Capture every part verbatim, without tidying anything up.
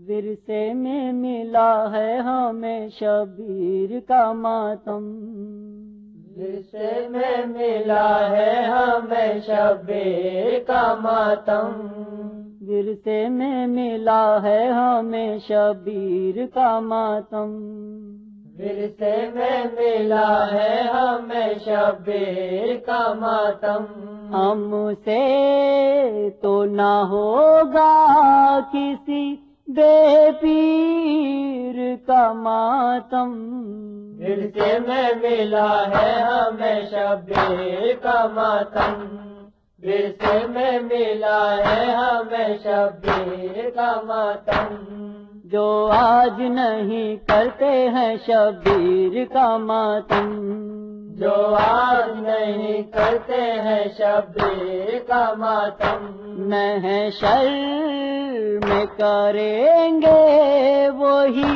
ورثے میں ملا ہے ہمیں شبیر کا ماتم، ورثے میں ملا ہے ہمیں شبیر کا ماتم، ورثے میں ملا ہے ہمیں شبیر کا ماتم، ورثے میں ملا ہے ہمیں شبیر کا ماتم، ہم سے تو نہ ہوگا کسی بے پیر کا ماتم، ورثے میں ملا ہے ہمیں شبیر کا ماتم، ورثے میں ملا ہے ہمیں شبیر کا ماتم، جو آج نہیں کرتے ہیں شبیر کا ماتم، جو آج نہیں کرتے ہیں شبیر کا ماتم، محشر میں کریں گے وہی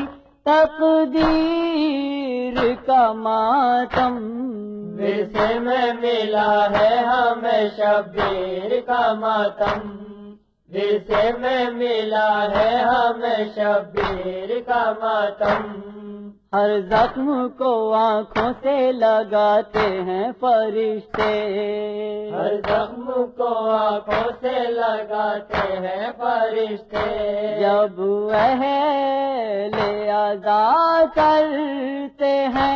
تقدیر کا ماتم، ورثے میں ملا ہے ہمیں شبیر کا ماتم، ورثے میں ملا ہے ہمیں شبیر کا ماتم، ہر زخم کو آنکھوں سے لگاتے ہیں فرشتے، ہر زخم کو آنکھوں سے لگاتے ہیں فرشتے، جب اہل عزا کرتے ہیں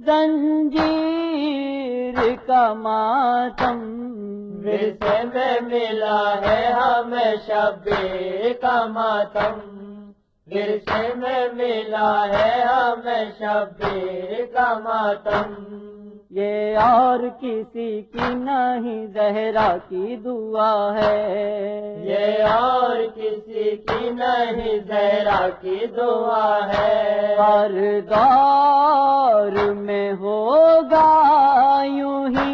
زنجیر کا ماتم، ورثے میں ملا ہے ہمیں شبیر کا ماتم، ورثے میں ملا ہے ہمیں شبیر کا ماتم، یہ اور کسی کی نہیں زہرا کی دعا ہے، یہ اور کسی کی نہیں زہرا کی دعا ہے، ہر دور میں ہوگا یوں ہی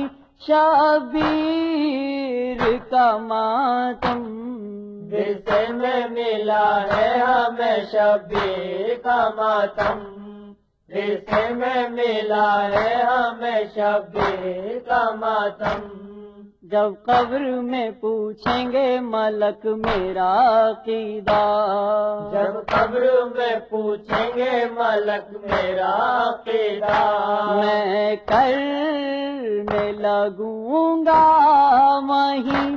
شبیر کا ماتم، ورثے میں ملا ہے ہمیں شبیر کا ماتم، ورثے میں ملا ہے ہمیں شبیر کا ماتم، جب قبر میں پوچھیں گے ملک میرا عقیدہ، جب قبر میں پوچھیں گے ملک میرا عقیدہ، میں کرنے لگوں گا وہیں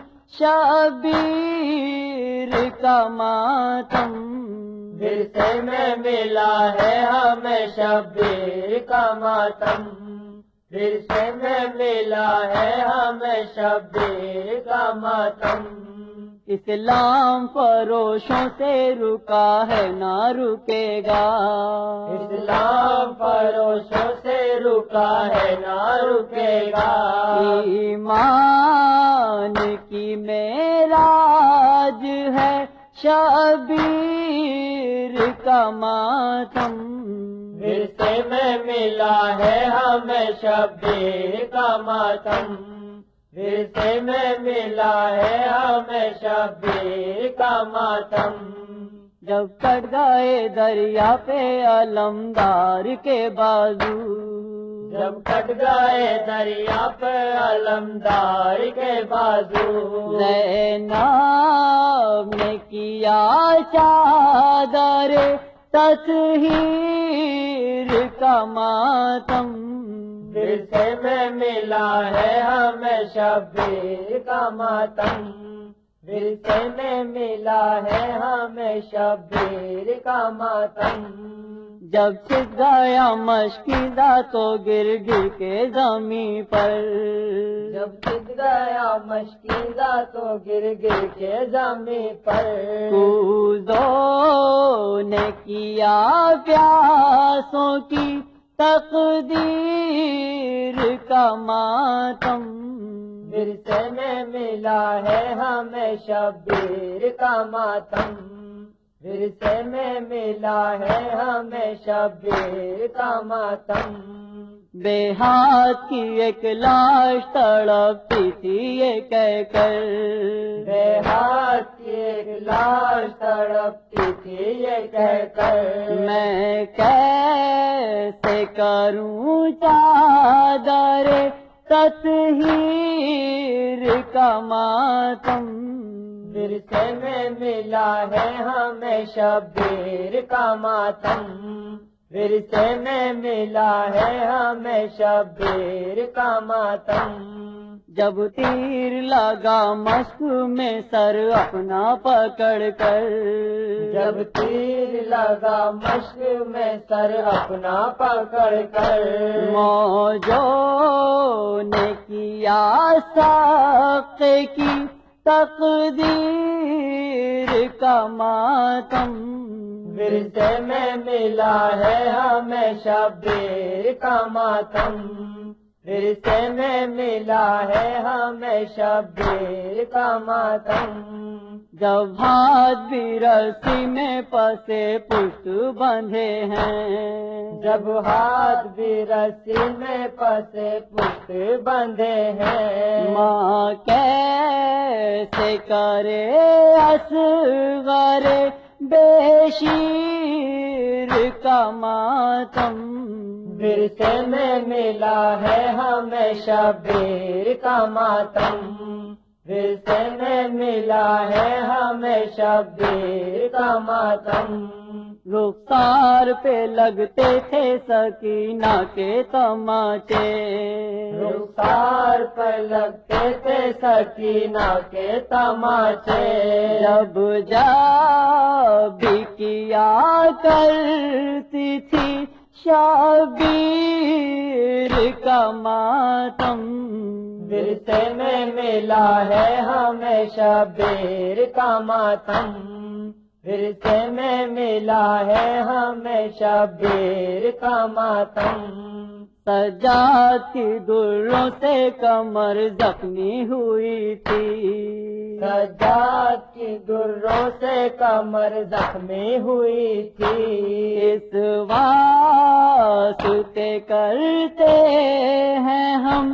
شبیر کا ماتم، ورثے میں ملا ہے ہمیں شبیر کا ماتم، ورثے میں ملا ہے ہمیں شبیر کا ماتم، اسلام فروشوں سے رکا ہے نہ رکے گا، اسلام فروشوں سے رکا ہے نہ رکے گا، ایمان کی معراج ہے شبیر کا ماتم، ورثے میں ملا ہے ہمیں شبیر کا ماتم، ورثے میں ملا ہے ہمیں شبیر کا ماتم، جب کٹ گئے دریا پہ علمدار کے بازو، جب کٹ گئے دریا پہ علمدار کے بازو، زینب نے کیا چادر تطہیر کا ماتم، ورثے میں ملا ہے ہمیں شبیر کا ماتم، ورثے میں ملا ہے ہمیں شبیر کا ماتم، جب چھٹ گیا مشکیزہ تو گر گر کے زمین پر، جب چھٹ گیا مشکیزہ تو گر گر کے زمین پر، کوزوں نے کیا پیاسوں کی تقدیر کا ماتم، ورثے میں ملا ہے ہمیں شبیر کا ماتم، ورثے میں ملا ہے ہمیں شبیر کا ماتم، بے ہاتھ کی ایک لاش تڑپتی تھی یہ کہہ کر، بے ہاتھ کی ایک لاش تڑپتی تھی یہ کہہ کر، میں کیسے کروں چادر تطہیر کا ماتم، ورثے میں ملا ہے ہمیں شبیر کا ماتم، ورثے میں ملا ہے ہمیں شبیر کا ماتم۔ جب تیر لگا مشق میں سر اپنا پکڑ کر، جب تیر لگا مشق میں سر اپنا پکڑ کر، موجوں نے کیا ساقے کی تقدیر کا ماتم، ورثے میں ملا ہے ہمیں شبیر کا ماتم، ورثے میں ملا ہے ہمیں شبیر کا ماتم۔ جب ہاتھ بھی رسی میں پسے پشت بندھے ہیں، جب ہاتھ بھی رسی میں پسے پشت بندھے ہیں، ماں کیسے کرے اصغر بے شیر کا ماتم، ورثے میں ملا ہے ہمیں شبیر کا ماتم، ورثے میں ملا ہے ہمیں شبیر کا ماتم۔ رخسار پہ لگتے تھے سکینہ کے تماچے، رخسار پر لگتے تھے سکینہ کے تماچے، جب جا بھی کیا کرتی تھی شبیر کا ماتم، ورثے میں ملا ہے ہمیں شبیر کا ماتم، ورثے میں ملا ہے ہمیں شبیر کا ماتم۔ سجاد کی دروں سے کمر زخمی ہوئی تھی، سجاد کی دروں سے کمر زخمی ہوئی تھی، اس واسطے کرتے ہیں ہم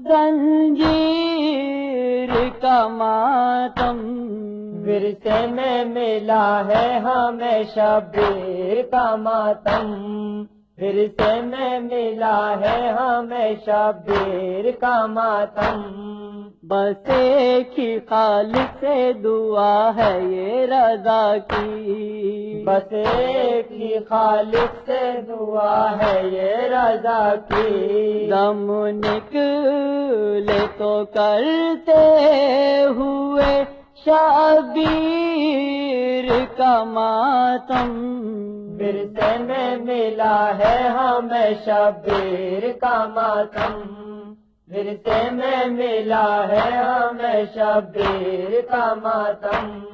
زنجیر کا ماتم، ورثے میں ملا ہے ہمیں شبیر کا ماتم، ورثے میں ملا ہے ہمیں شبیر کا ماتم۔ بس ایک ہی خالق سے دعا ہے یہ رضا کی، بس ایک ہی خالق سے دعا ہے یہ رضا کی، دم نکلے تو کرتے ہوئے شبیر کا ماتم، ورثے میں ملا ہے ہمیں شبیر کا ماتم، ورثے میں ملا ہے ہمیں شبیر کا ماتم۔